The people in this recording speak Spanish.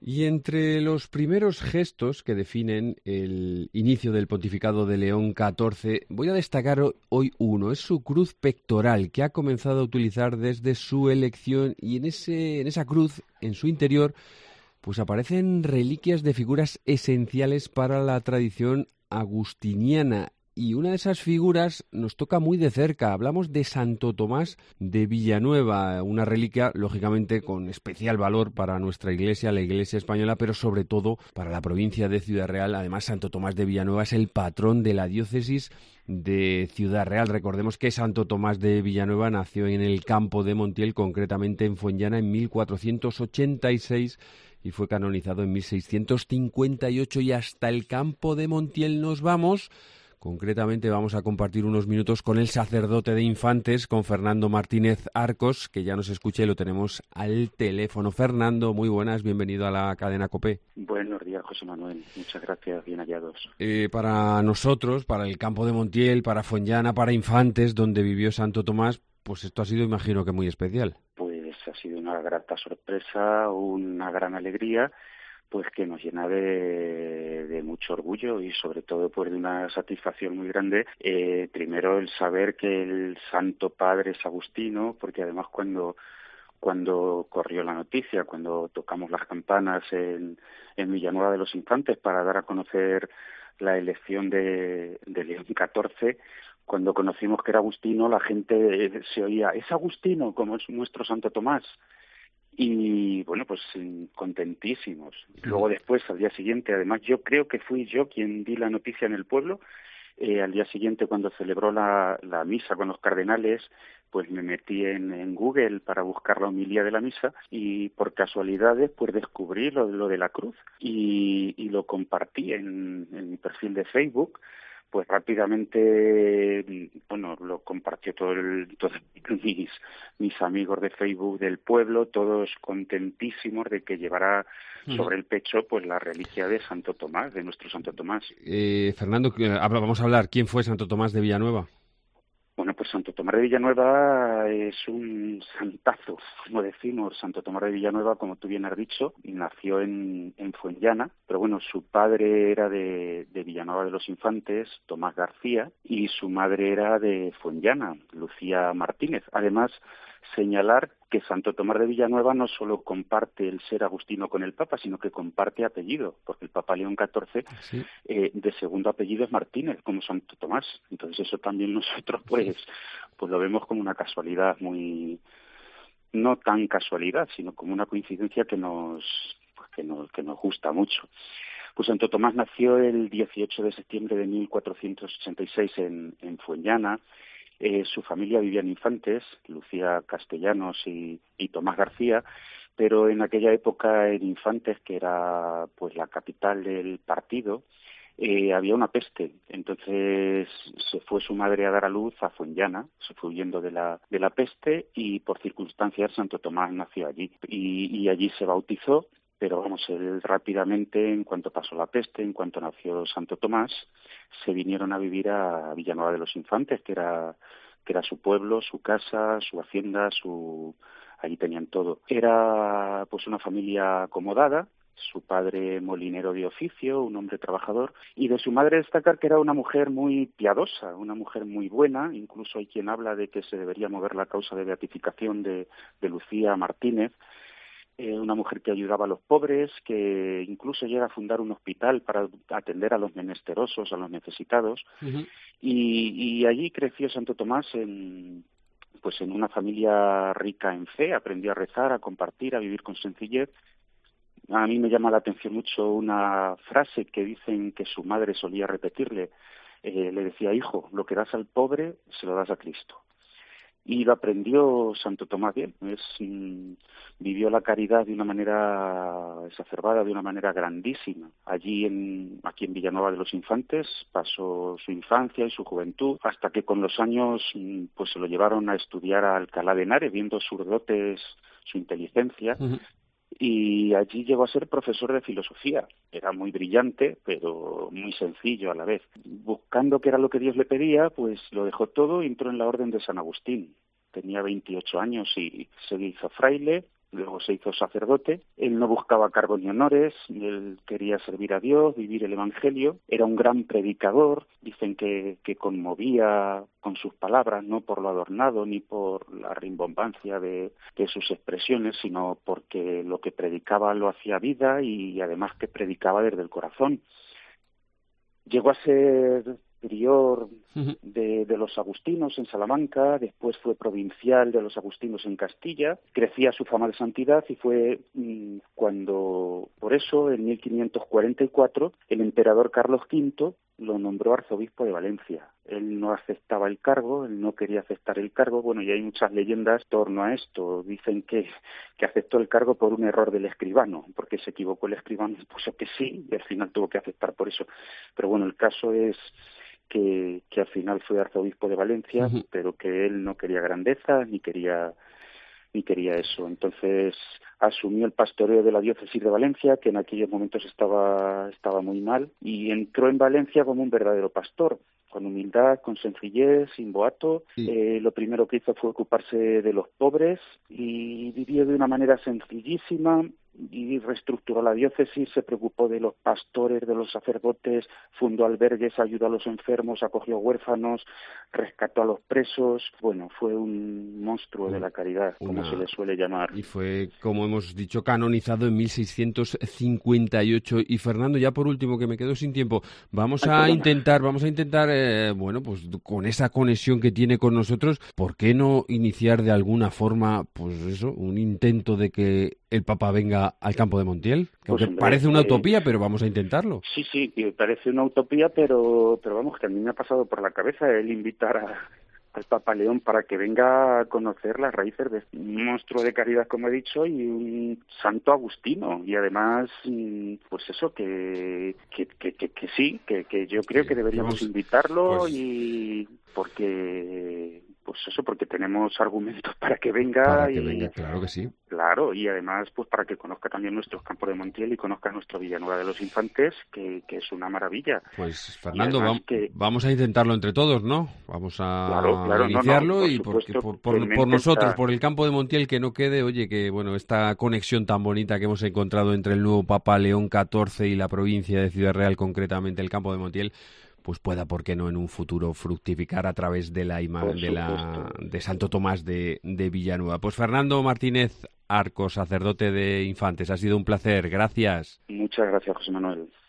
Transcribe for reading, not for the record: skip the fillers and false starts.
Y entre los primeros gestos que definen el inicio del pontificado de León XIV, voy a destacar hoy uno. Es su cruz pectoral, que ha comenzado a utilizar desde su elección, y en esa cruz, en su interior, pues aparecen reliquias de figuras esenciales para la tradición agustiniana. Y una de esas figuras nos toca muy de cerca. Hablamos de Santo Tomás de Villanueva, una reliquia, lógicamente, con especial valor para nuestra iglesia, la iglesia española, pero sobre todo para la provincia de Ciudad Real. Además, Santo Tomás de Villanueva es el patrón de la diócesis de Ciudad Real. Recordemos que Santo Tomás de Villanueva nació en el campo de Montiel, concretamente en Fuenllana, en 1486, y fue canonizado en 1658, y hasta el campo de Montiel nos vamos. Concretamente vamos a compartir unos minutos con el sacerdote de Infantes, con Fernando Martínez Arcos, que ya nos escucha y lo tenemos al teléfono. Fernando, muy buenas, bienvenido a la cadena COPE. Buenos días, José Manuel. Muchas gracias, bien hallados. Para nosotros, para el campo de Montiel, para Fuenllana, para Infantes, donde vivió Santo Tomás, pues esto ha sido, imagino que muy especial. Pues ha sido una grata sorpresa, una gran alegría, pues que nos llena de mucho orgullo y sobre todo pues de una satisfacción muy grande. Primero el saber que el Santo Padre es agustino, porque además cuando corrió la noticia, cuando tocamos las campanas en Villanueva de los Infantes para dar a conocer la elección de León XIV, cuando conocimos que era agustino, la gente se oía, es agustino como es nuestro Santo Tomás. Y bueno, pues contentísimos. Luego después, al día siguiente, además yo creo que fui yo quien di la noticia en el pueblo. Al día siguiente, cuando celebró la misa con los cardenales, pues me metí en Google para buscar la homilía de la misa y por casualidades pues descubrí lo de la cruz y lo compartí en mi perfil de Facebook. Pues rápidamente, bueno, lo compartió todos mis amigos de Facebook del pueblo, todos contentísimos de que llevara sobre el pecho pues la reliquia de Santo Tomás, de nuestro Santo Tomás. Fernando, vamos a hablar. ¿Quién fue Santo Tomás de Villanueva? Bueno, pues Santo Tomás de Villanueva es un santazo, como decimos. Santo Tomás de Villanueva, como tú bien has dicho, nació en Fuenllana, pero bueno, su padre era de Villanueva de los Infantes, Tomás García, y su madre era de Fuenllana, Lucía Martínez. Además, señalar que Santo Tomás de Villanueva no solo comparte el ser agustino con el Papa, sino que comparte apellido, porque el Papa León XIV ¿Sí? De segundo apellido es Martínez, como Santo Tomás. Entonces eso también nosotros pues lo vemos como una casualidad muy, no tan casualidad, sino como una coincidencia que nos gusta mucho. Pues Santo Tomás nació el 18 de septiembre de 1486 en Fuenllana. Su familia vivía en Infantes, Lucía Castellanos y Tomás García, pero en aquella época en Infantes, que era pues la capital del partido, había una peste. Entonces se fue su madre a dar a luz a Fuenllana, se fue huyendo de la peste y por circunstancias Santo Tomás nació allí y allí se bautizó. Pero vamos, él rápidamente, en cuanto pasó la peste, en cuanto nació Santo Tomás, se vinieron a vivir a Villanueva de los Infantes, que era su pueblo, su casa, su hacienda, allí tenían todo. Era pues una familia acomodada, su padre molinero de oficio, un hombre trabajador, y de su madre destacar que era una mujer muy piadosa, una mujer muy buena. Incluso hay quien habla de que se debería mover la causa de beatificación de Lucía Martínez, una mujer que ayudaba a los pobres, que incluso llega a fundar un hospital para atender a los menesterosos, a los necesitados. Uh-huh. Y allí creció Santo Tomás en una familia rica en fe, aprendió a rezar, a compartir, a vivir con sencillez. A mí me llama la atención mucho una frase que dicen que su madre solía repetirle. Le decía: hijo, lo que das al pobre se lo das a Cristo. Y lo aprendió Santo Tomás bien. Vivió la caridad de una manera exacerbada, de una manera grandísima. Aquí en Villanueva de los Infantes pasó su infancia y su juventud, hasta que con los años pues se lo llevaron a estudiar a Alcalá de Henares, viendo sus dotes, su inteligencia. Uh-huh. Y allí llegó a ser profesor de filosofía. Era muy brillante, pero muy sencillo a la vez. Buscando qué era lo que Dios le pedía, pues lo dejó todo y entró en la orden de San Agustín. Tenía 28 años y se hizo fraile, luego se hizo sacerdote. Él no buscaba cargos ni honores, él quería servir a Dios, vivir el Evangelio. Era un gran predicador, dicen que conmovía con sus palabras, no por lo adornado ni por la rimbombancia de sus expresiones, sino porque lo que predicaba lo hacía vida y además que predicaba desde el corazón. Llegó a ser prior de los agustinos en Salamanca, después fue provincial de los agustinos en Castilla, crecía su fama de santidad y fue cuando, por eso, en 1544, el emperador Carlos V lo nombró arzobispo de Valencia. Él no aceptaba el cargo, él no quería aceptar el cargo, bueno, y hay muchas leyendas en torno a esto. Dicen que aceptó el cargo por un error del escribano, porque se equivocó el escribano y puso que sí, y al final tuvo que aceptar por eso. Pero bueno, el caso es que al final fue arzobispo de Valencia, pero que él no quería grandeza ni quería eso. Entonces asumió el pastoreo de la diócesis de Valencia, que en aquellos momentos estaba muy mal, y entró en Valencia como un verdadero pastor, con humildad, con sencillez, sin boato. Sí. Lo primero que hizo fue ocuparse de los pobres y vivió de una manera sencillísima y reestructuró la diócesis, se preocupó de los pastores, de los sacerdotes, fundó albergues, ayudó a los enfermos, acogió huérfanos, rescató a los presos. Bueno, fue un monstruo de la caridad, como se le suele llamar. Y fue, como hemos dicho, canonizado en 1658. Y Fernando, ya por último, que me quedo sin tiempo, vamos a intentar, bueno, pues con esa conexión que tiene con nosotros, ¿por qué no iniciar de alguna forma, pues eso, un intento de que el Papa venga al campo de Montiel? Que pues, parece una utopía, pero vamos a intentarlo. Sí, parece una utopía, pero vamos, que a mí me ha pasado por la cabeza el invitar al Papa León para que venga a conocer las raíces de un monstruo de caridad, como he dicho, y un santo agustino. Y además, pues eso, que yo creo que deberíamos invitarlo, y porque tenemos argumentos para que venga. Claro que sí. Claro, y además pues para que conozca también nuestros campos de Montiel y conozca nuestro Villanueva de los Infantes, que es una maravilla. Pues Fernando, vamos a intentarlo entre todos, ¿no? Vamos a iniciarlo, y por nosotros, por el campo de Montiel, que no quede, oye, que bueno, esta conexión tan bonita que hemos encontrado entre el nuevo Papa León XIV y la provincia de Ciudad Real, concretamente el campo de Montiel, pues pueda, ¿por qué no?, en un futuro fructificar a través de la imagen de Santo Tomás de Villanueva. Pues Fernando Martínez Arcos, sacerdote de Infantes, ha sido un placer. Gracias. Muchas gracias, José Manuel.